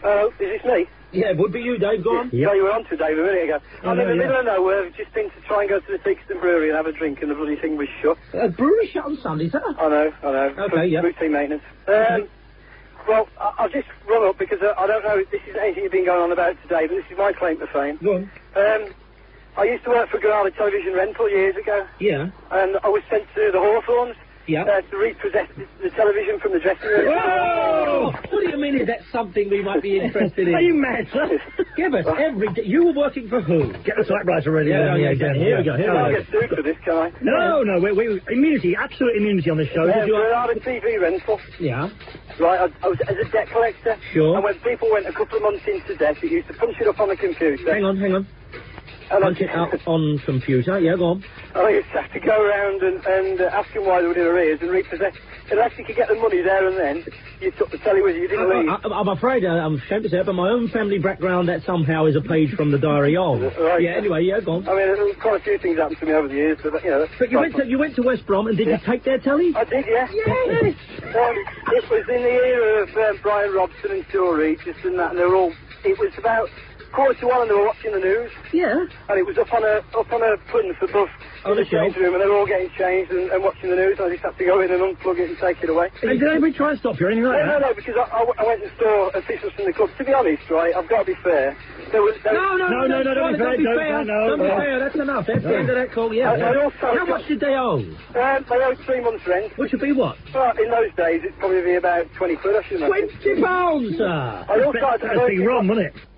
Hello, is this me? Yeah, it would be you, Dave. Go on. Yeah, you were on to Dave a minute ago. I'm in the middle of nowhere. I've just been to try and go to the Teakston Brewery and have a drink, and the bloody thing was shut. Brewery shut on Sunday, sir? I know. Okay, yeah. Routine maintenance. Well, I'll just run up because I don't know if this is anything you've been going on about today, but this is my claim to fame. Go on. I used to work for Granada Television Rental years ago. Yeah. And I was sent to the Hawthorns. Yeah. To repossess the television from the dressing room. Whoa! What do you mean, is that something we might be interested in? Are you mad, sir? Give us every day. You were working for who? Get the typewriter ready. Yeah, here we go. I can't get sued for this, can I? No, we immunity, absolute immunity on this show. Granada TV Rental. Yeah. Right, I was as a debt collector. Sure. And when people went a couple of months into debt, it used to punch it up on the computer. Hang on. Punch it up on computer. Yeah, go on. I used to have to go around and ask them why they were in arrears and repossess. Unless you could get the money there and then, you took the telly with you, you didn't leave. I'm afraid, I'm ashamed to say it, but my own family background, that somehow is a page from the diary of. Right. Yeah, anyway, yeah, go on. I mean, quite a few things happened to me over the years, but, you know... But you went to West Brom, and did you take their telly? I did, yeah. Yes! It was in the era of Brian Robson and Stuart Regis and that, and they were all... It was about 1:45 and they were watching the news. Yeah. And it was up on a plinth above on the change room, and they were all getting changed and watching the news, and I just had to go in and unplug it and take it away. And did anybody try and stop you or anything like that? No, because I went and saw officials from the club. To be honest, right, I've got to be fair. No, don't be fair. Don't be fair, that's enough. That's the end of that call, yeah. How much did they owe? They owed 3 months' rent. Which would be what? Well, in those days, it'd probably be about 20 quid, I should know. £20, sir! I also That'd be wrong, wouldn't it?